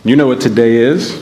You know what today is?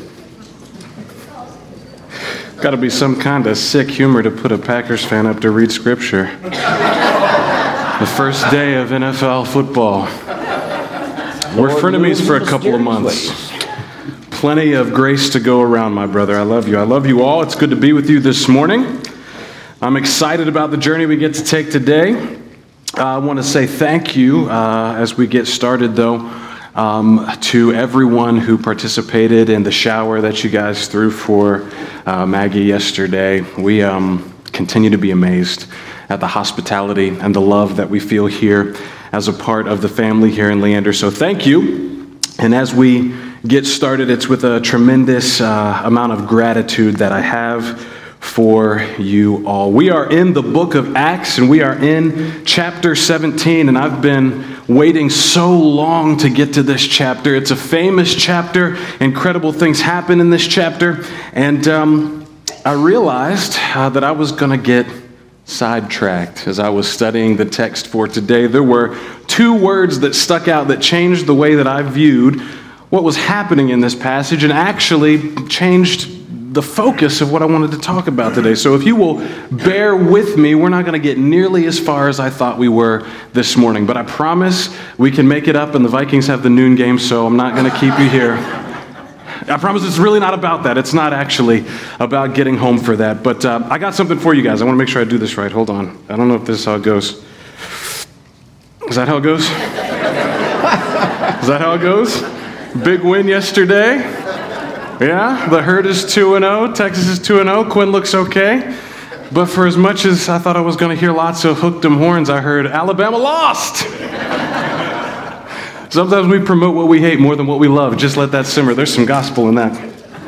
Got to be some kind of sick humor to put a Packers fan up to read scripture. The first day of NFL football. We're frenemies for a couple of months. Plenty of grace to go around, my brother. I love you. I love you all. It's good to be with you this morning. I'm excited about the journey we get to take today. I want to say thank you as we get started, though, to everyone who participated in the shower that you guys threw for Maggie yesterday. We continue to be amazed at the hospitality and the love that we feel here as a part of the family here in Leander. So thank you. And as we get started, it's with a tremendous amount of gratitude that I have for you all. We are in the book of Acts, and we are in chapter 17, and I've been waiting so long to get to this chapter. It's a famous chapter. Incredible things happen in this chapter, and I realized that I was going to get sidetracked as I was studying the text for today. There were two words that stuck out that changed the way that I viewed what was happening in this passage and actually changed the focus of what I wanted to talk about today. So if you will bear with me, we're not going to get nearly as far as I thought we were this morning, but I promise we can make it up, and the Vikings have the noon game, so I'm not going to keep you here. I promise it's really not about that. It's not actually about getting home for that, but I got something for you guys. I want to make sure I do this right. Hold on. I don't know if this is how it goes. Is that how it goes? Is that how it goes? Big win yesterday. Yeah, the Herd is 2-0, Texas is 2-0, Quinn looks okay. But for as much as I thought I was going to hear lots of hooked 'em horns, I heard Alabama lost. Sometimes we promote what we hate more than what we love. Just let that simmer. There's some gospel in that.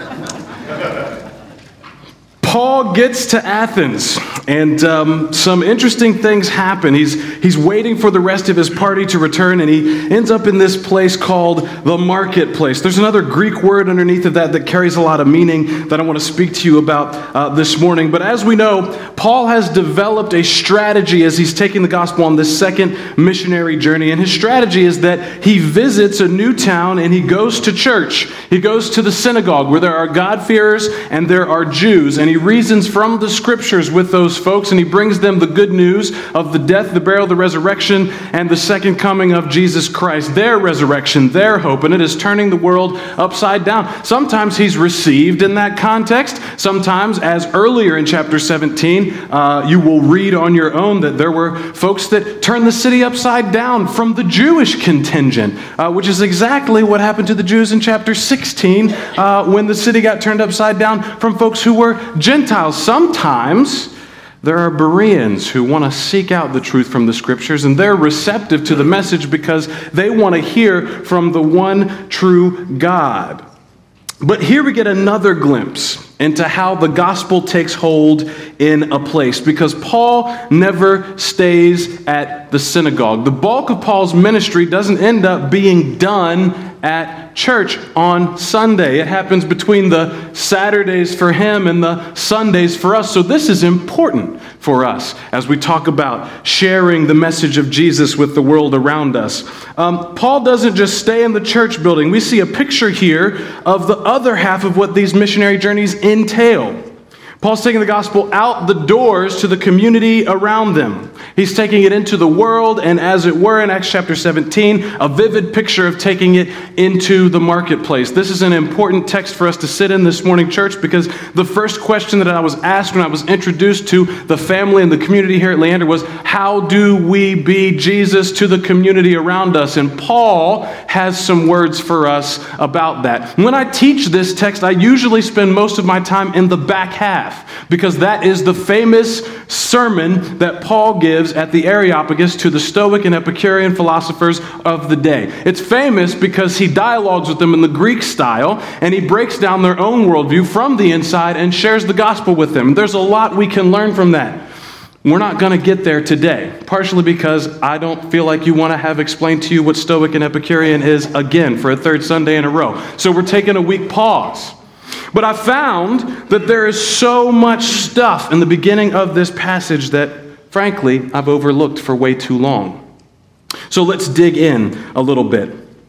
Paul gets to Athens, and some interesting things happen. He's waiting for the rest of his party to return, and he ends up in this place called the marketplace. There's another Greek word underneath of that carries a lot of meaning that I want to speak to you about this morning. But as we know, Paul has developed a strategy as he's taking the gospel on this second missionary journey, and his strategy is that he visits a new town and he goes to church. He goes to the synagogue where there are God-fearers and there are Jews, and he reasons from the scriptures with those folks, and he brings them the good news of the death, the burial, the resurrection, and the second coming of Jesus Christ, their resurrection, their hope, and it is turning the world upside down. Sometimes he's received in that context. Sometimes, as earlier in chapter 17, you will read on your own that there were folks that turned the city upside down from the Jewish contingent, which is exactly what happened to the Jews in chapter 16 when the city got turned upside down from folks who were Gentiles. Sometimes there are Bereans who want to seek out the truth from the scriptures, and they're receptive to the message because they want to hear from the one true God. But here we get another glimpse into how the gospel takes hold in a place, because Paul never stays at the synagogue. The bulk of Paul's ministry doesn't end up being done at church on Sunday. It happens between the Saturdays for him and the Sundays for us. So this is important for us as we talk about sharing the message of Jesus with the world around us. Paul doesn't just stay in the church building. We see a picture here of the other half of what these missionary journeys entail. Paul's taking the gospel out the doors to the community around them. He's taking it into the world, and as it were in Acts chapter 17, a vivid picture of taking it into the marketplace. This is an important text for us to sit in this morning, church, because the first question that I was asked when I was introduced to the family and the community here at Leander was, how do we be Jesus to the community around us? And Paul has some words for us about that. When I teach this text, I usually spend most of my time in the back half, because that is the famous sermon that Paul gives at the Areopagus to the Stoic and Epicurean philosophers of the day. It's famous because he dialogues with them in the Greek style, and he breaks down their own worldview from the inside and shares the gospel with them. There's a lot we can learn from that. We're not going to get there today, partially because I don't feel like you want to have explained to you what Stoic and Epicurean is again for a third Sunday in a row. So we're taking a week pause. But I found that there is so much stuff in the beginning of this passage that, frankly, I've overlooked for way too long. So let's dig in a little bit.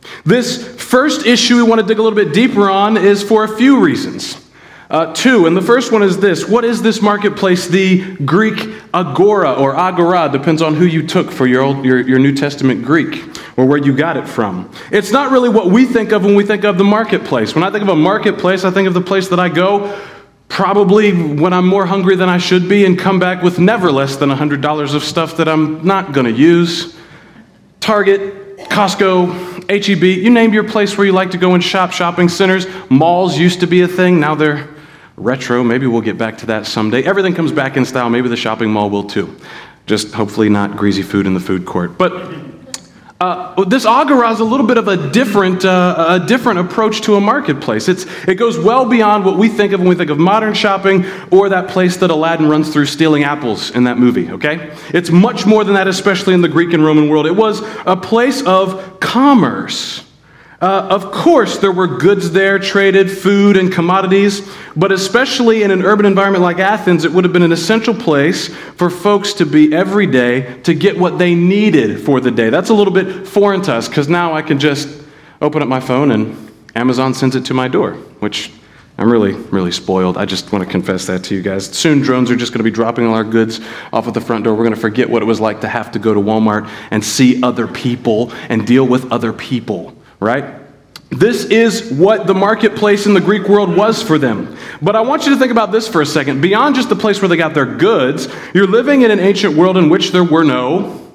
This first issue we want to dig a little bit deeper on is for a few reasons. Two, and the first one is this. What is this marketplace? The Greek agora or agora, depends on who you took for your New Testament Greek or where you got it from. It's not really what we think of when we think of the marketplace. When I think of a marketplace, I think of the place that I go probably when I'm more hungry than I should be and come back with never less than $100 of stuff that I'm not going to use. Target, Costco, H-E-B, you name your place where you like to go and shop. Shopping centers, malls used to be a thing. Now they're retro. Maybe we'll get back to that someday. Everything comes back in style. Maybe the shopping mall will too. Just hopefully not greasy food in the food court. But this agora is a little bit of a different approach to a marketplace. It goes well beyond what we think of when we think of modern shopping or that place that Aladdin runs through stealing apples in that movie, okay? It's much more than that, especially in the Greek and Roman world. It was a place of commerce. Of course, there were goods there, traded, food and commodities, but especially in an urban environment like Athens, it would have been an essential place for folks to be every day to get what they needed for the day. That's a little bit foreign to us, because now I can just open up my phone and Amazon sends it to my door, which I'm really, really spoiled. I just want to confess that to you guys. Soon drones are just going to be dropping all our goods off at the front door. We're going to forget what it was like to have to go to Walmart and see other people and deal with other people. Right? This is what the marketplace in the Greek world was for them. But I want you to think about this for a second. Beyond just the place where they got their goods, you're living in an ancient world in which there were no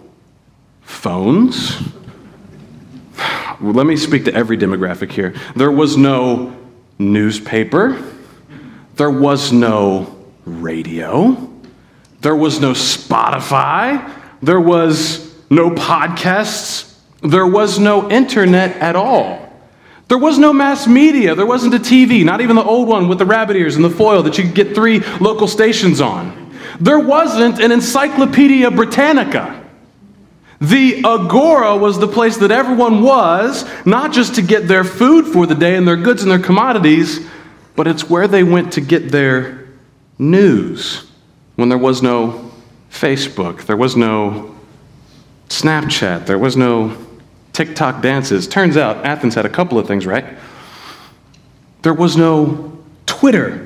phones. Well, let me speak to every demographic here. There was no newspaper. There was no radio. There was no Spotify. There was no podcasts. There was no internet at all. There was no mass media. There wasn't a TV, not even the old one with the rabbit ears and the foil that you could get 3 local stations on. There wasn't an Encyclopedia Britannica. The agora was the place that everyone was, not just to get their food for the day and their goods and their commodities, but it's where they went to get their news when there was no Facebook, there was no Snapchat, there was no TikTok dances. Turns out Athens had a couple of things right. There was no Twitter.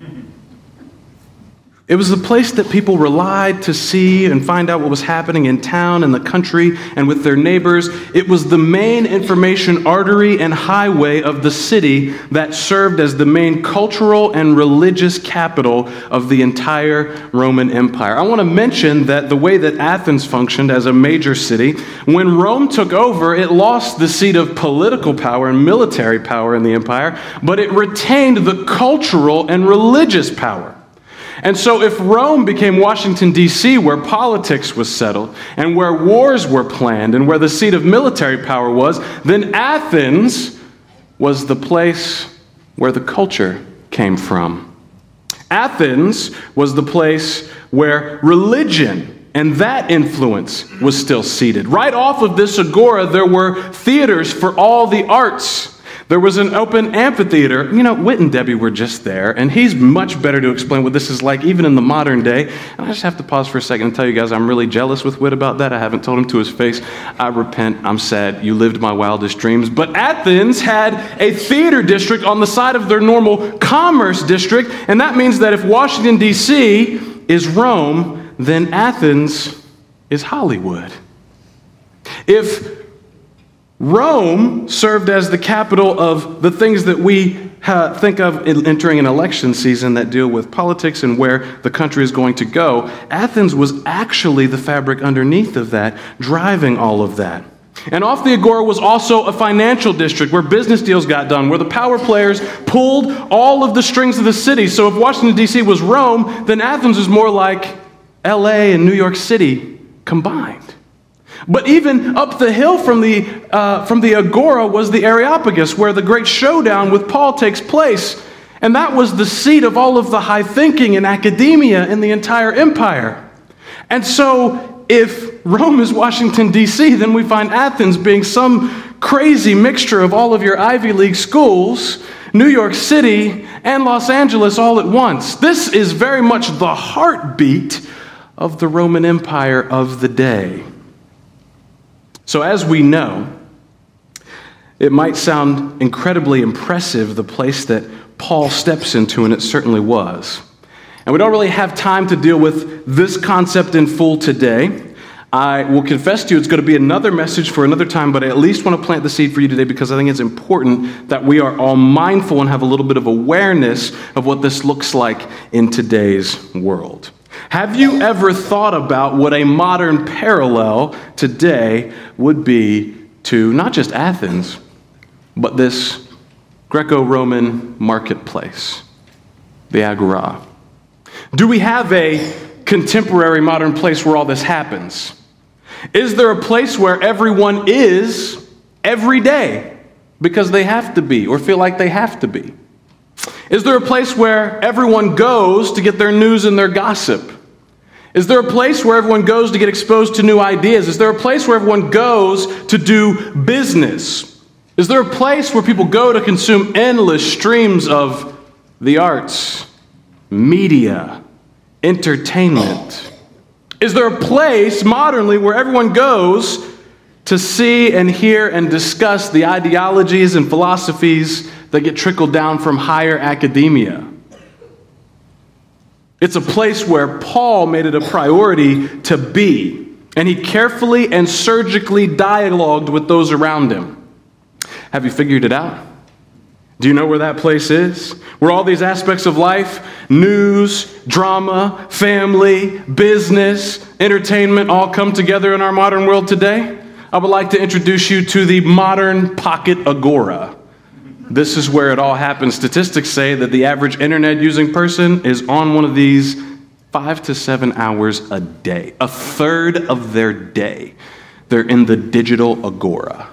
It was the place that people relied to see and find out what was happening in town and the country and with their neighbors. It was the main information artery and highway of the city that served as the main cultural and religious capital of the entire Roman Empire. I want to mention that the way that Athens functioned as a major city, when Rome took over, it lost the seat of political power and military power in the empire, but it retained the cultural and religious power. And so if Rome became Washington, D.C., where politics was settled and where wars were planned and where the seat of military power was, then Athens was the place where the culture came from. Athens was the place where religion and that influence was still seated. Right off of this agora, there were theaters for all the arts. There was an open amphitheater. You know, Whit and Debbie were just there, and he's much better to explain what this is like, even in the modern day. And I just have to pause for a second and tell you guys I'm really jealous with Whit about that. I haven't told him to his face. I repent. I'm sad. You lived my wildest dreams. But Athens had a theater district on the side of their normal commerce district, and that means that if Washington, D.C. is Rome, then Athens is Hollywood. If Rome served as the capital of the things that we think of in entering an election season that deal with politics and where the country is going to go. Athens was actually the fabric underneath of that, driving all of that. And off the agora was also a financial district where business deals got done, where the power players pulled all of the strings of the city. So if Washington, D.C. was Rome, then Athens is more like L.A. and New York City combined. But even up the hill from the agora was the Areopagus, where the great showdown with Paul takes place. And that was the seat of all of the high thinking and academia in the entire empire. And so if Rome is Washington, D.C., then we find Athens being some crazy mixture of all of your Ivy League schools, New York City, and Los Angeles all at once. This is very much the heartbeat of the Roman Empire of the day. So as we know, It might sound incredibly impressive, the place that Paul steps into, and it certainly was. And we don't really have time to deal with this concept in full today. I will confess to you it's going to be another message for another time, but I at least want to plant the seed for you today because I think it's important that we are all mindful and have a little bit of awareness of what this looks like in today's world. Have you ever thought about what a modern parallel today would be to not just Athens, but this Greco-Roman marketplace, the Agora? Do we have a contemporary modern place where all this happens? Is there a place where everyone is every day because they have to be or feel like they have to be? Is there a place where everyone goes to get their news and their gossip? Is there a place where everyone goes to get exposed to new ideas? Is there a place where everyone goes to do business? Is there a place where people go to consume endless streams of the arts, media, entertainment? Is there a place modernly where everyone goes to see and hear and discuss the ideologies and philosophies that get trickled down from higher academia? It's a place where Paul made it a priority to be, and he carefully and surgically dialogued with those around him. Have you figured it out? Do you know where that place is? Where all these aspects of life, news, drama, family, business, entertainment, all come together in our modern world today? I would like to introduce you to the modern pocket agora. This is where it all happens. Statistics say that the average internet-using person is on one of these 5 to 7 hours a day. A third of their day, they're in the digital agora,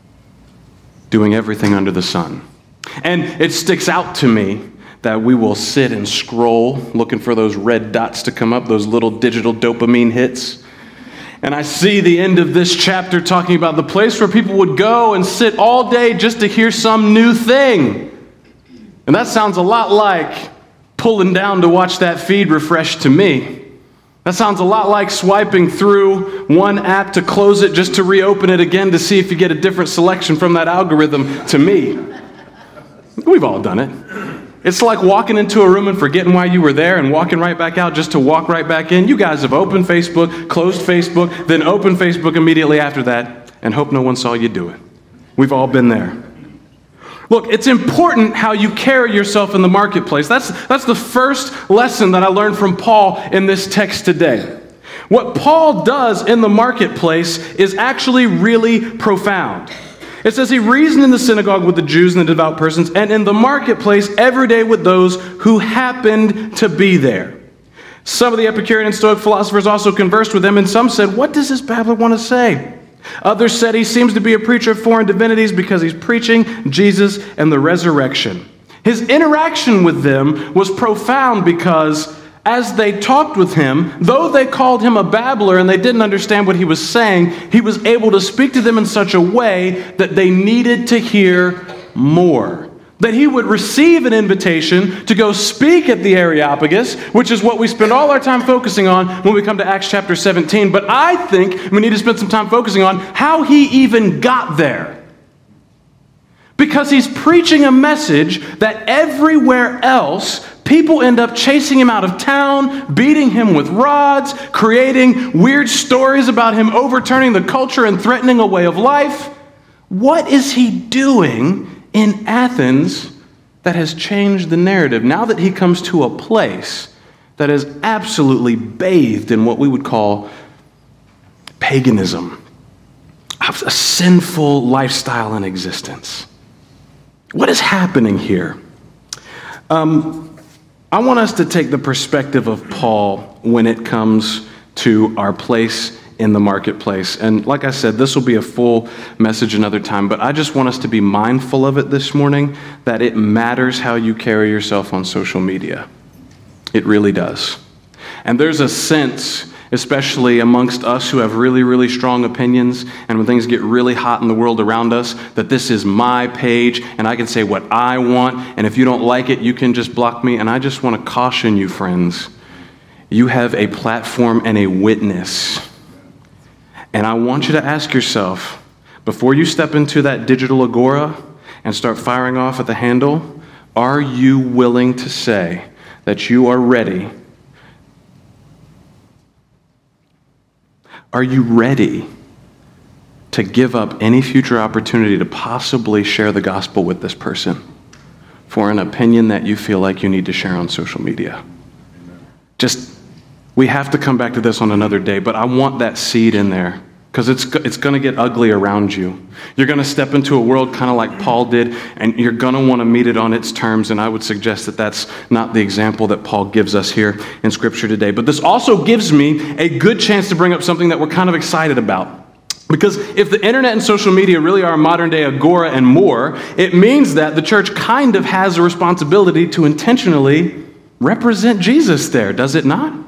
doing everything under the sun. And it sticks out to me that we will sit and scroll, looking for those red dots to come up, those little digital dopamine hits. And I see the end of this chapter talking about the place where people would go and sit all day just to hear some new thing. And that sounds a lot like pulling down to watch that feed refresh to me. That sounds a lot like swiping through one app to close it just to reopen it again to see if you get a different selection from that algorithm to me. We've all done it. It's like walking into a room and forgetting why you were there and walking right back out just to walk right back in. You guys have opened Facebook, closed Facebook, then opened Facebook immediately after that and hope no one saw you do it. We've all been there. Look, it's important how you carry yourself in the marketplace. That's the first lesson that I learned from Paul in this text today. What Paul does in the marketplace is actually really profound. It says he reasoned in the synagogue with the Jews and the devout persons, and in the marketplace every day with those who happened to be there. Some of the Epicurean and Stoic philosophers also conversed with him, and some said, "What does this babbler want to say?" Others said he seems to be a preacher of foreign divinities because he's preaching Jesus and the resurrection. His interaction with them was profound because as they talked with him, though they called him a babbler and they didn't understand what he was saying, he was able to speak to them in such a way that they needed to hear more. That he would receive an invitation to go speak at the Areopagus, which is what we spend all our time focusing on when we come to Acts chapter 17. But I think we need to spend some time focusing on how he even got there. Because he's preaching a message that everywhere else, people end up chasing him out of town, beating him with rods, creating weird stories about him overturning the culture and threatening a way of life. What is he doing in Athens that has changed the narrative now that he comes to a place that is absolutely bathed in what we would call paganism, a sinful lifestyle and existence? What is happening here? I want us to take the perspective of Paul when it comes to our place in the marketplace. And like I said, this will be a full message another time, but I just want us to be mindful of it this morning, that it matters how you carry yourself on social media. It really does. And there's a sense, especially amongst us who have really, really strong opinions, and when things get really hot in the world around us, that this is my page, and I can say what I want, and if you don't like it, you can just block me. And I just want to caution you, friends, you have a platform and a witness. And I want you to ask yourself, Before you step into that digital agora and start firing off at the handle, are you willing to say that you are ready? Are you ready to give up any future opportunity to possibly share the gospel with this person for an opinion that you feel like you need to share on social media? We have to come back to this on another day, but I want that seed in there because it's going to get ugly around you. You're going to step into a world kind of like Paul did, and you're going to want to meet it on its terms, and I would suggest that that's not the example that Paul gives us here in Scripture today. But this also gives me a good chance to bring up something that we're kind of excited about. Because if the internet and social media really are modern day agora and more, it means that the church kind of has a responsibility to intentionally represent Jesus there, does it not?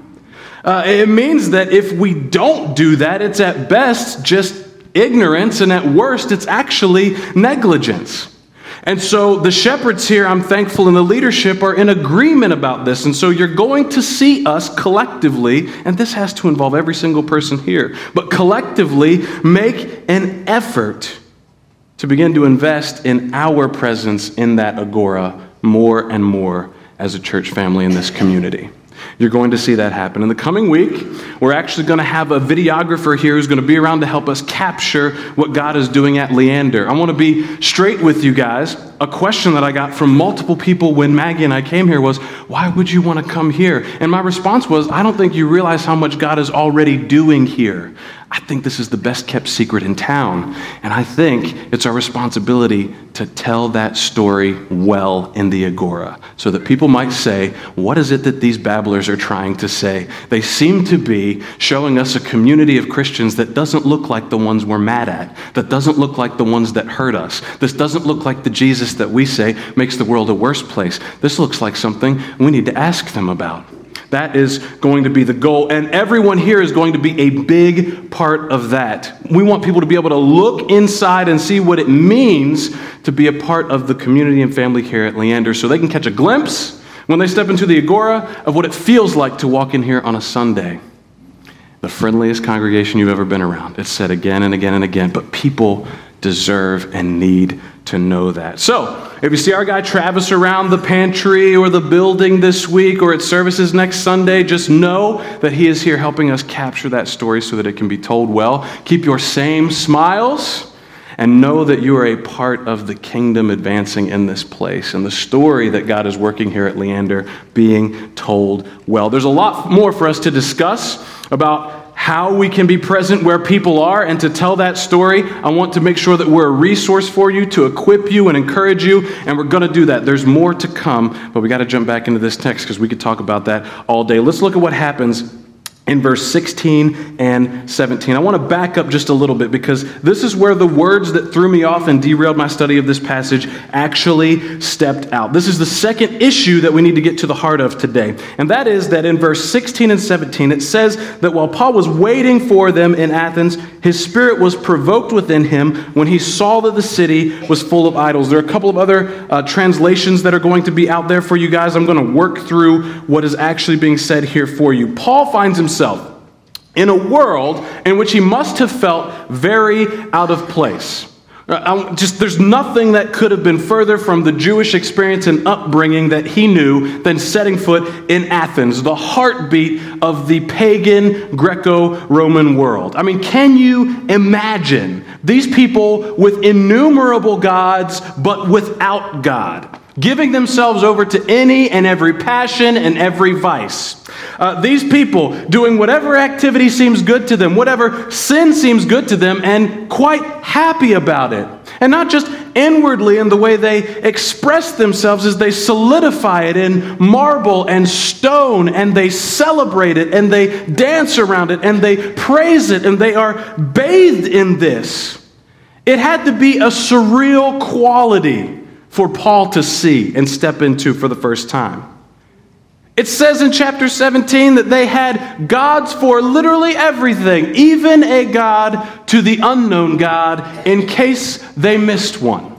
It means that if we don't do that, it's at best just ignorance, and at worst, it's actually negligence. And so the shepherds here, I'm thankful, and the leadership are in agreement about this. And so you're going to see us collectively, and this has to involve every single person here, but collectively make an effort to begin to invest in our presence in that agora more and more as a church family in this community. You're going to see that happen. In the coming week, we're actually going to have a videographer here who's going to be around to help us capture what God is doing at Leander. I want to be straight with you guys. A question that I got from multiple people when Maggie and I came here was, why would you want to come here? And my response was, I don't think you realize how much God is already doing here. I think this is the best kept secret in town. And I think it's our responsibility to tell that story well in the agora so that people might say, what is it that these babblers are trying to say? They seem to be showing us a community of Christians that doesn't look like the ones we're mad at, that doesn't look like the ones that hurt us. This doesn't look like the Jesus that we say makes the world a worse place. This looks like something we need to ask them about. That is going to be the goal, and everyone here is going to be a big part of that. We want people to be able to look inside and see what it means to be a part of the community and family here at Leander so they can catch a glimpse when they step into the agora of what it feels like to walk in here on a Sunday. The friendliest congregation you've ever been around. It's said again and again and again, but people deserve and need to know that. So, if you see our guy Travis around the pantry or the building this week or at services next Sunday, just know that he is here helping us capture that story so that it can be told well. Keep your same smiles and know that you are a part of the kingdom advancing in this place and the story that God is working here at Leander being told well. There's a lot more for us to discuss about how we can be present where people are and to tell that story. I want to make sure that we're a resource for you, to equip you and encourage you, and we're going to do that. There's more to come, but we got to jump back into this text because we could talk about that all day. Let's look at what happens in verse 16 and 17. I want to back up just a little bit because this is where the words that threw me off and derailed my study of this passage actually stepped out. This is the second issue that we need to get to the heart of today. And that is that in verse 16 and 17, it says that while Paul was waiting for them in Athens, his spirit was provoked within him when he saw that the city was full of idols. There are a couple of other translations that are going to be out there for you guys. I'm going to work through what is actually being said here for you. Paul finds himself in a world in which he must have felt very out of place. There's nothing that could have been further from the Jewish experience and upbringing that he knew than setting foot in Athens, the heartbeat of the pagan Greco-Roman world. I mean, can you imagine these people with innumerable gods but without God, giving themselves over to any and every passion and every vice? These people doing whatever activity seems good to them, whatever sin seems good to them, and quite happy about it. And not just inwardly in the way they express themselves as they solidify it in marble and stone, and they celebrate it, and they dance around it, and they praise it, and they are bathed in this. It had to be a surreal quality for Paul to see and step into for the first time. It says in chapter 17 that they had gods for literally everything, even a god to the unknown God in case they missed one.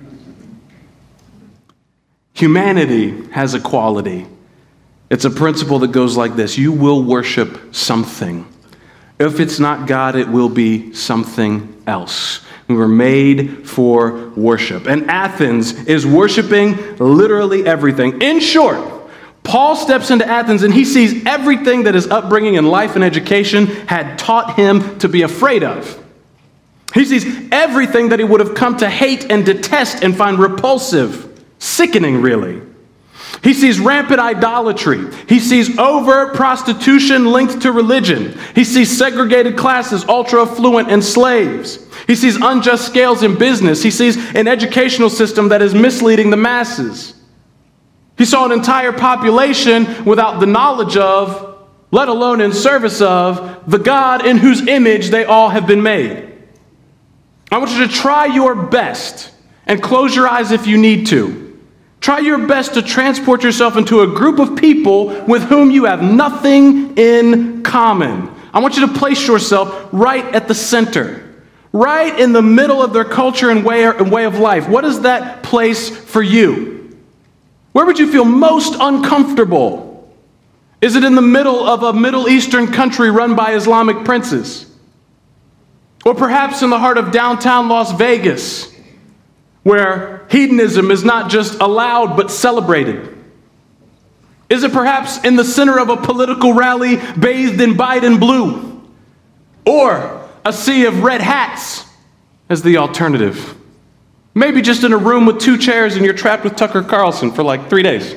Humanity has a quality. It's a principle that goes like this: you will worship something. If it's not God, it will be something else. We were made for worship. And Athens is worshiping literally everything. In short, Paul steps into Athens and he sees everything that his upbringing and life and education had taught him to be afraid of. He sees everything that he would have come to hate and detest and find repulsive, sickening really. He sees rampant idolatry. He sees overt prostitution linked to religion. He sees segregated classes, ultra-affluent, and slaves. He sees unjust scales in business. He sees an educational system that is misleading the masses. He saw an entire population without the knowledge of, let alone in service of, the God in whose image they all have been made. I want you to try your best, and close your eyes if you need to. Try your best to transport yourself into a group of people with whom you have nothing in common. I want you to place yourself right at the center, right in the middle of their culture and way of life. What is that place for you? Where would you feel most uncomfortable? Is it in the middle of a Middle Eastern country run by Islamic princes? Or perhaps in the heart of downtown Las Vegas, where hedonism is not just allowed but celebrated? Is it perhaps in the center of a political rally bathed in Biden blue? Or a sea of red hats as the alternative? Maybe just in a room with 2 chairs and you're trapped with Tucker Carlson for like 3 days.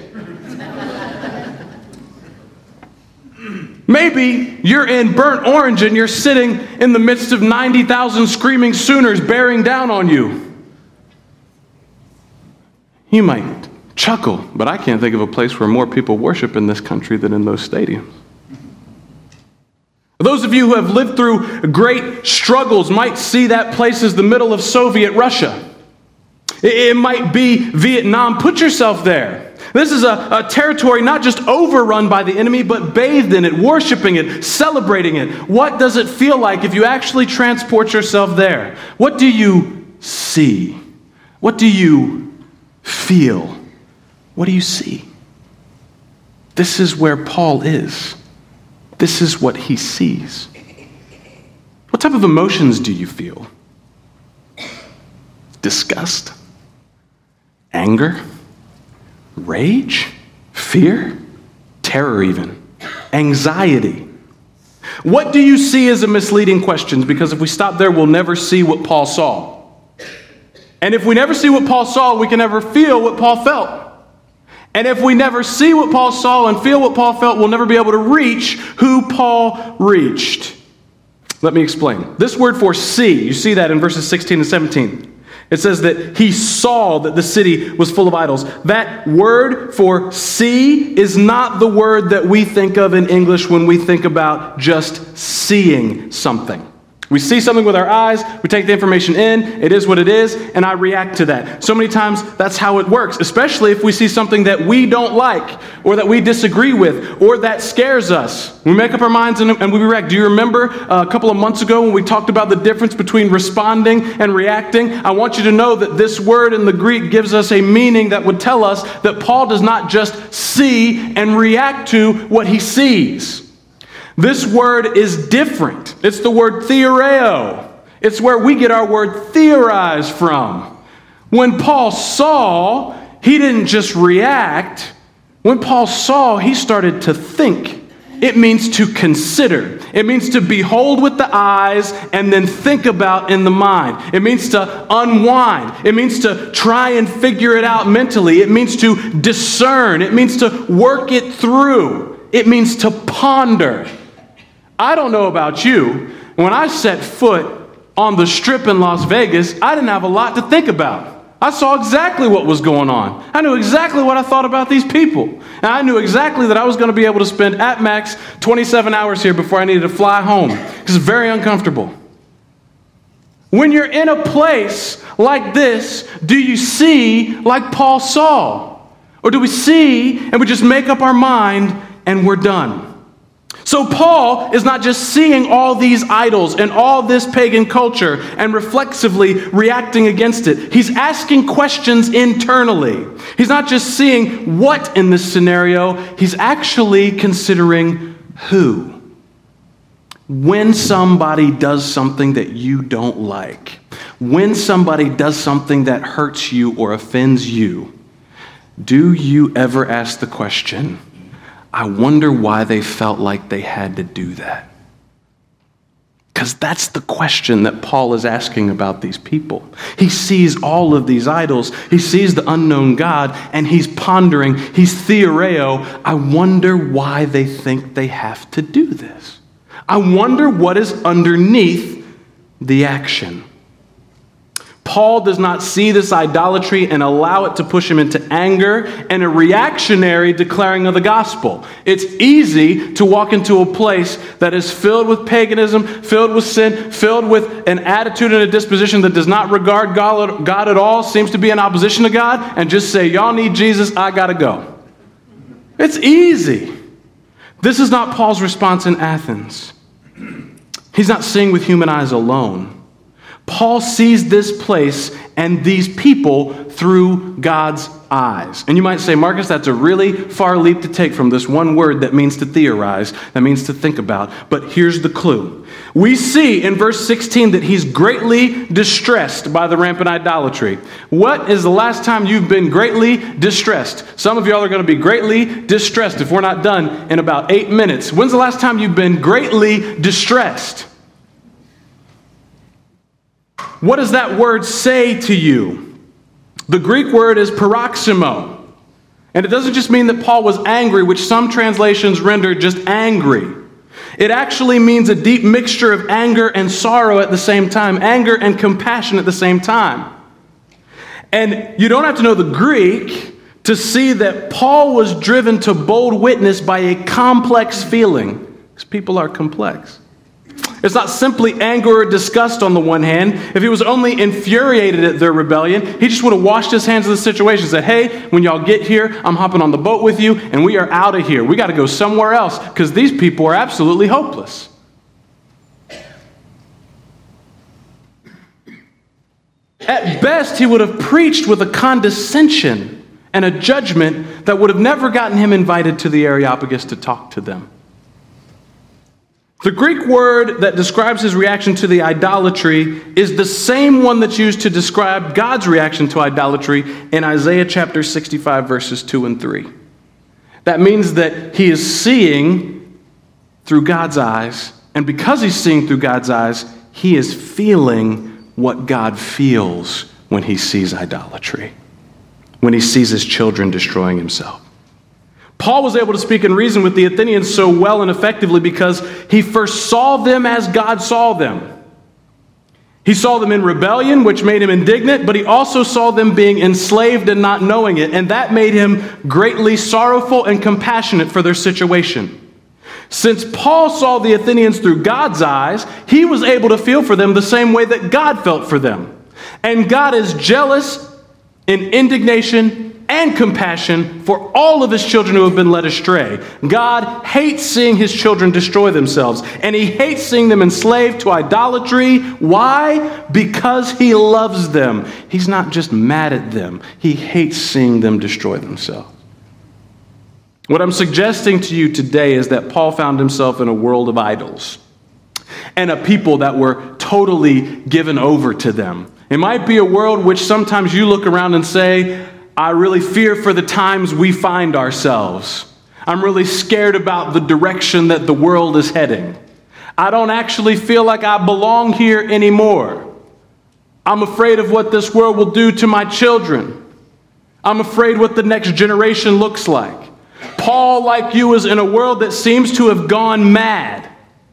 Maybe you're in burnt orange and you're sitting in the midst of 90,000 screaming Sooners bearing down on you. You might chuckle, but I can't think of a place where more people worship in this country than in those stadiums. Those of you who have lived through great struggles might see that place as the middle of Soviet Russia. It might be Vietnam. Put yourself there. This is a territory not just overrun by the enemy, but bathed in it, worshiping it, celebrating it. What does it feel like if you actually transport yourself there? What do you see? What do you feel? What do you see? This is where Paul is. This is what he sees. What type of emotions do you feel? Disgust? Anger? Rage? Fear? Terror even? Anxiety? What do you see as a misleading question? Because if we stop there, we'll never see what Paul saw. And if we never see what Paul saw, we can never feel what Paul felt. And if we never see what Paul saw and feel what Paul felt, we'll never be able to reach who Paul reached. Let me explain. This word for see, you see that in verses 16 and 17. It says that he saw that the city was full of idols. That word for see is not the word that we think of in English when we think about just seeing something. We see something with our eyes, we take the information in, it is what it is, and I react to that. So many times that's how it works, especially if we see something that we don't like, or that we disagree with, or that scares us. We make up our minds and we react. Do you remember a couple of months ago when we talked about the difference between responding and reacting? I want you to know that this word in the Greek gives us a meaning that would tell us that Paul does not just see and react to what he sees. This word is different. It's the word theoreo. It's where we get our word theorize from. When Paul saw, he didn't just react. When Paul saw, he started to think. It means to consider. It means to behold with the eyes and then think about in the mind. It means to unwind. It means to try and figure it out mentally. It means to discern. It means to work it through. It means to ponder. I don't know about you. When I set foot on the Strip in Las Vegas, I didn't have a lot to think about. I saw exactly what was going on. I knew exactly what I thought about these people. And I knew exactly that I was going to be able to spend at max 27 hours here before I needed to fly home. Because it's very uncomfortable. When you're in a place like this, do you see like Paul saw? Or do we see and we just make up our mind and we're done? So Paul is not just seeing all these idols and all this pagan culture and reflexively reacting against it. He's asking questions internally. He's not just seeing what in this scenario, he's actually considering who. when somebody does something that you don't like, when somebody does something that hurts you or offends you, do you ever ask the question, I wonder why they felt like they had to do that? Because that's the question that Paul is asking about these people. He sees all of these idols. He sees the unknown God, and he's pondering, he's theoreo, I wonder why they think they have to do this. I wonder what is underneath the action. Paul does not see this idolatry and allow it to push him into anger and a reactionary declaring of the gospel. It's easy to walk into a place that is filled with paganism, filled with sin, filled with an attitude and a disposition that does not regard God at all, seems to be in opposition to God, and just say, y'all need Jesus, I gotta go. It's easy. This is not Paul's response in Athens. He's not seeing with human eyes alone. Paul sees this place and these people through God's eyes. And you might say, Marcus, that's a really far leap to take from this one word that means to theorize, that means to think about. But here's the clue. We see in verse 16 that he's greatly distressed by the rampant idolatry. What is the last time you've been greatly distressed? Some of y'all are going to be greatly distressed if we're not done in about 8 minutes. When's the last time you've been greatly distressed? What does that word say to you? The Greek word is paroxysmo. And it doesn't just mean that Paul was angry, which some translations render just angry. It actually means a deep mixture of anger and sorrow at the same time, anger and compassion at the same time. And you don't have to know the Greek to see that Paul was driven to bold witness by a complex feeling, because people are complex. It's not simply anger or disgust on the one hand. If he was only infuriated at their rebellion, he just would have washed his hands of the situation and said, hey, when y'all get here, I'm hopping on the boat with you, and we are out of here. We got to go somewhere else because these people are absolutely hopeless. At best, he would have preached with a condescension and a judgment that would have never gotten him invited to the Areopagus to talk to them. The Greek word that describes his reaction to the idolatry is the same one that's used to describe God's reaction to idolatry in Isaiah chapter 65, verses 2 and 3. That means that he is seeing through God's eyes, and because he's seeing through God's eyes, he is feeling what God feels when he sees idolatry, when he sees his children destroying himself. Paul was able to speak and reason with the Athenians so well and effectively because he first saw them as God saw them. He saw them in rebellion, which made him indignant, but he also saw them being enslaved and not knowing it, and that made him greatly sorrowful and compassionate for their situation. Since Paul saw the Athenians through God's eyes, he was able to feel for them the same way that God felt for them. And God is jealous in indignation and compassion for all of his children who have been led astray. God hates seeing his children destroy themselves, and he hates seeing them enslaved to idolatry. Why? Because he loves them. He's not just mad at them. He hates seeing them destroy themselves. What I'm suggesting to you today is that Paul found himself in a world of idols and a people that were totally given over to them. It might be a world which sometimes you look around and say, I really fear for the times we find ourselves. I'm really scared about the direction that the world is heading. I don't actually feel like I belong here anymore. I'm afraid of what this world will do to my children. I'm afraid what the next generation looks like. Paul, like you, is in a world that seems to have gone mad.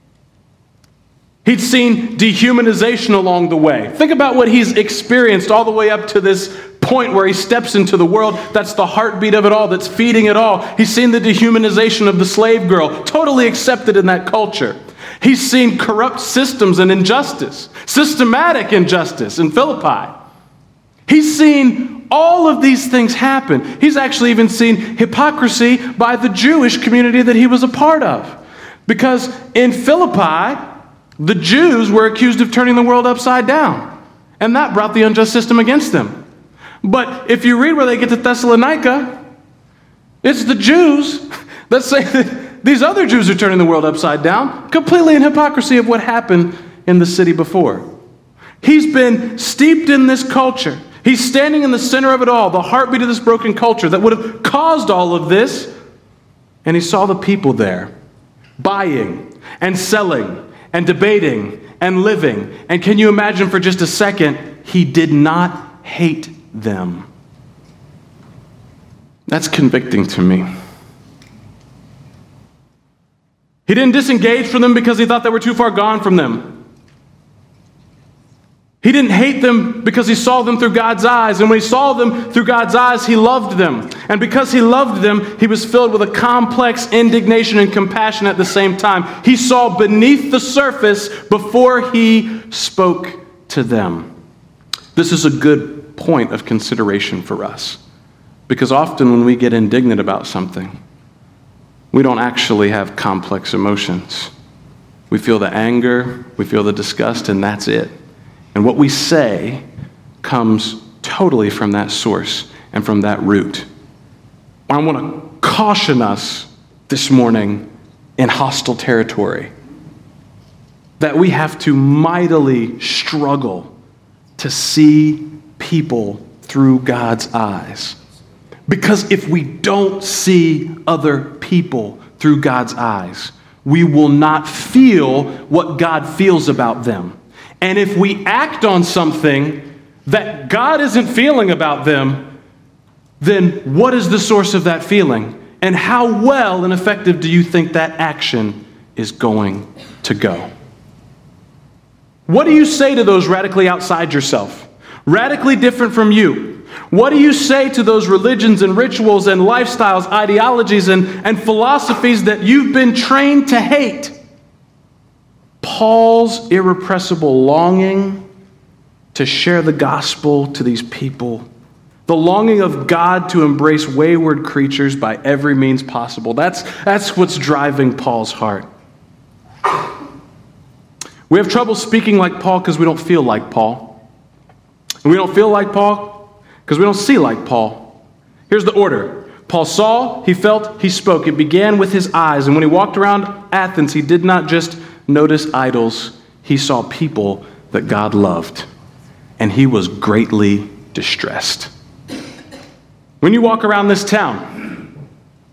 He'd seen dehumanization along the way. Think about what he's experienced all the way up to this point where he steps into the world that's the heartbeat of it all, that's feeding it all. He's seen the dehumanization of the slave girl, totally accepted in that culture. He's seen corrupt systems and injustice, systematic injustice in Philippi. He's seen all of these things happen. He's actually even seen hypocrisy by the Jewish community that he was a part of. Because in Philippi, the Jews were accused of turning the world upside down. And that brought the unjust system against them. But if you read where they get to Thessalonica, it's the Jews that say these other Jews are turning the world upside down, completely in hypocrisy of what happened in the city before. He's been steeped in this culture. He's standing in the center of it all, the heartbeat of this broken culture that would have caused all of this. And he saw the people there, buying and selling and debating and living. And can you imagine for just a second, he did not hate them. That's convicting to me. He didn't disengage from them because he thought they were too far gone from them. He didn't hate them because he saw them through God's eyes. And when he saw them through God's eyes, he loved them. And because he loved them, he was filled with a complex indignation and compassion at the same time. He saw beneath the surface before he spoke to them. This is a good point of consideration for us. Because often when we get indignant about something, we don't actually have complex emotions. We feel the anger, we feel the disgust, and that's it. And what we say comes totally from that source and from that root. I want to caution us this morning in hostile territory that we have to mightily struggle to see people through God's eyes. Because if we don't see other people through God's eyes, we will not feel what God feels about them. And if we act on something that God isn't feeling about them, then what is the source of that feeling? And how well and effective do you think that action is going to go? What do you say to those radically outside yourself? Radically different from you? What do you say to those religions and rituals and lifestyles, ideologies and philosophies that you've been trained to hate? Paul's irrepressible longing to share the gospel to these people, the longing of God to embrace wayward creatures by every means possible, that's what's driving Paul's heart. We have trouble speaking like Paul because we don't feel like Paul. And we don't feel like Paul because we don't see like Paul. Here's the order. Paul saw, he felt, he spoke. It began with his eyes. And when he walked around Athens, he did not just notice idols. He saw people that God loved. And he was greatly distressed. When you walk around this town,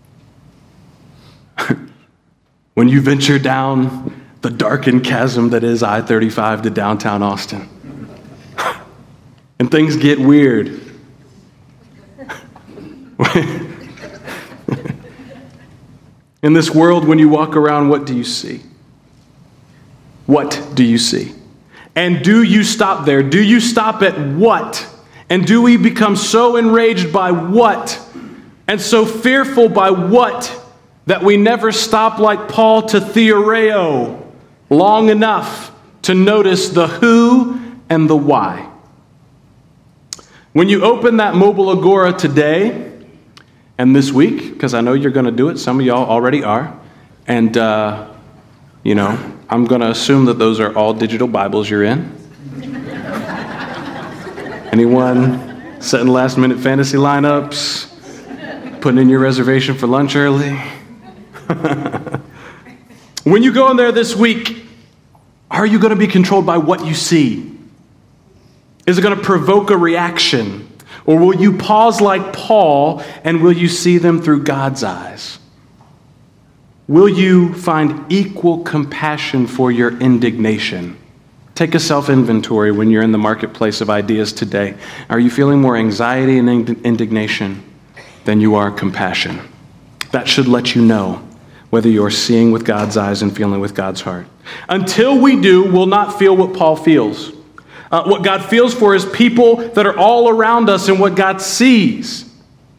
when you venture down the darkened chasm that is I-35 to downtown Austin, and things get weird. In this world, when you walk around, what do you see? What do you see? And do you stop there? Do you stop at what? And do we become so enraged by what? And so fearful by what? That we never stop like Paul to theoreo long enough to notice the who and the why. When you open that mobile agora today, and this week, because I know you're going to do it, some of y'all already are, and, I'm going to assume that those are all digital Bibles you're in. Anyone setting last-minute fantasy lineups, putting in your reservation for lunch early? When you go in there this week, are you going to be controlled by what you see? Is it going to provoke a reaction? Or will you pause like Paul and will you see them through God's eyes? Will you find equal compassion for your indignation? Take a self-inventory when you're in the marketplace of ideas today. Are you feeling more anxiety and indignation than you are compassion? That should let you know whether you're seeing with God's eyes and feeling with God's heart. Until we do, we'll not feel what Paul feels. What God feels for is people that are all around us and what God sees.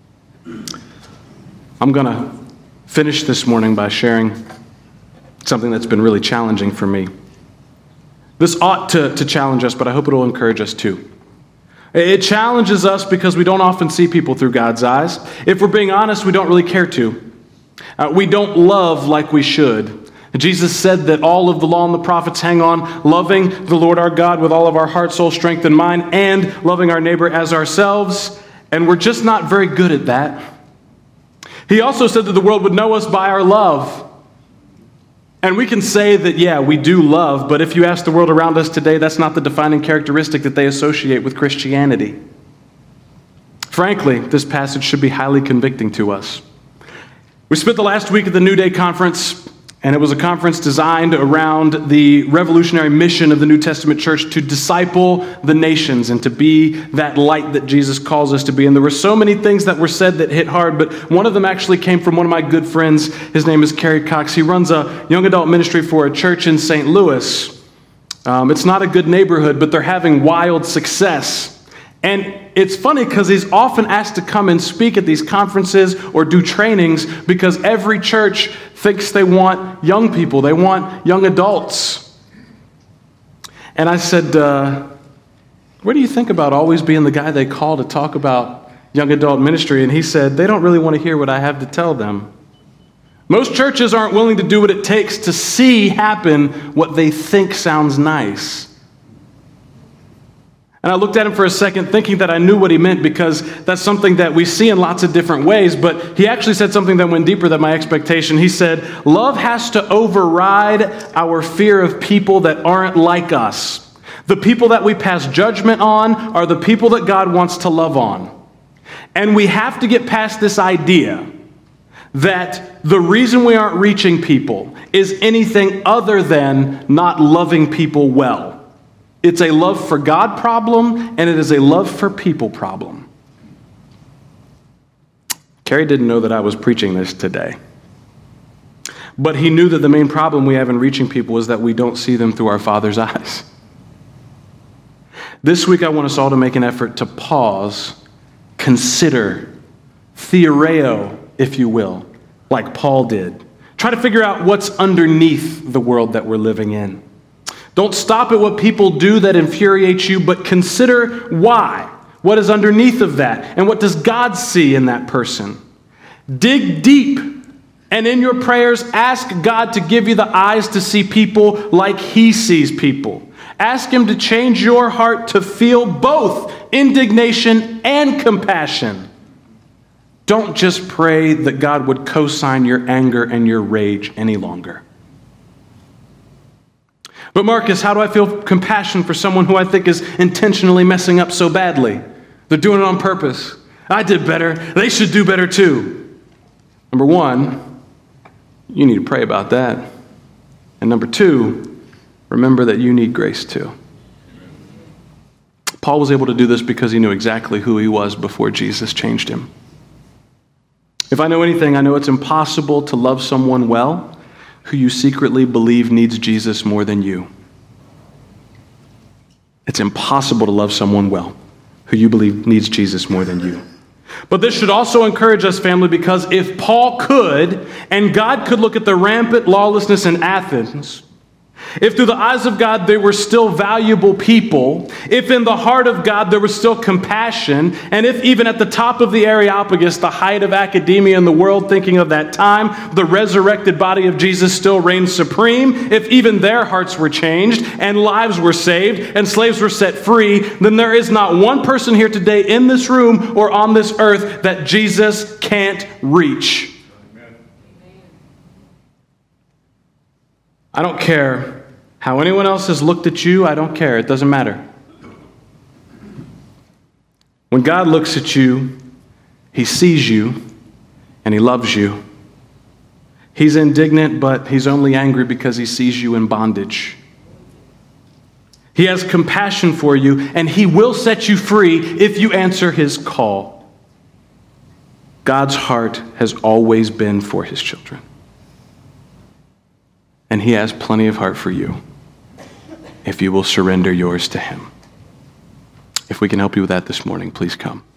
I'm going to finish this morning by sharing something that's been really challenging for me. This ought to challenge us, but I hope it will encourage us too. It challenges us because we don't often see people through God's eyes. If we're being honest, we don't really care to. We don't love like we should. Jesus said that all of the law and the prophets hang on loving the Lord our God with all of our heart, soul, strength, and mind, and loving our neighbor as ourselves, and we're just not very good at that. He also said that the world would know us by our love. And we can say that, yeah, we do love, but if you ask the world around us today, that's not the defining characteristic that they associate with Christianity. Frankly, this passage should be highly convicting to us. We spent the last week at the New Day Conference, and it was a conference designed around the revolutionary mission of the New Testament church to disciple the nations and to be that light that Jesus calls us to be. And there were so many things that were said that hit hard, but one of them actually came from one of my good friends. His name is Kerry Cox. He runs a young adult ministry for a church in St. Louis. It's not a good neighborhood, but they're having wild success. And it's funny because he's often asked to come and speak at these conferences or do trainings because every church thinks they want young people. They want young adults. And I said, what do you think about always being the guy they call to talk about young adult ministry? And he said, they don't really want to hear what I have to tell them. Most churches aren't willing to do what it takes to see happen what they think sounds nice. And I looked at him for a second thinking that I knew what he meant because that's something that we see in lots of different ways, but he actually said something that went deeper than my expectation. He said, love has to override our fear of people that aren't like us. The people that we pass judgment on are the people that God wants to love on. And we have to get past this idea that the reason we aren't reaching people is anything other than not loving people well. It's a love for God problem, and it is a love for people problem. Kerry didn't know that I was preaching this today. But he knew that the main problem we have in reaching people is that we don't see them through our Father's eyes. This week I want us all to make an effort to pause, consider, theoreo, if you will, like Paul did. Try to figure out what's underneath the world that we're living in. Don't stop at what people do that infuriates you, but consider why. What is underneath of that? And what does God see in that person? Dig deep, and in your prayers, ask God to give you the eyes to see people like He sees people. Ask Him to change your heart to feel both indignation and compassion. Don't just pray that God would co-sign your anger and your rage any longer. But Marcus, how do I feel compassion for someone who I think is intentionally messing up so badly? They're doing it on purpose. I did better. They should do better too. Number one, you need to pray about that. And number two, remember that you need grace too. Paul was able to do this because he knew exactly who he was before Jesus changed him. If I know anything, I know it's impossible to love someone well who you secretly believe needs Jesus more than you. It's impossible to love someone well who you believe needs Jesus more than you. But this should also encourage us, family, because if Paul could, and God could look at the rampant lawlessness in Athens, if through the eyes of God they were still valuable people, if in the heart of God there was still compassion, and if even at the top of the Areopagus, the height of academia in the world thinking of that time, the resurrected body of Jesus still reigned supreme, if even their hearts were changed, and lives were saved, and slaves were set free, then there is not one person here today in this room or on this earth that Jesus can't reach. I don't care how anyone else has looked at you. I don't care. It doesn't matter. When God looks at you, He sees you and He loves you. He's indignant, but He's only angry because He sees you in bondage. He has compassion for you, and He will set you free if you answer His call. God's heart has always been for His children. And He has plenty of heart for you if you will surrender yours to Him. If we can help you with that this morning, please come.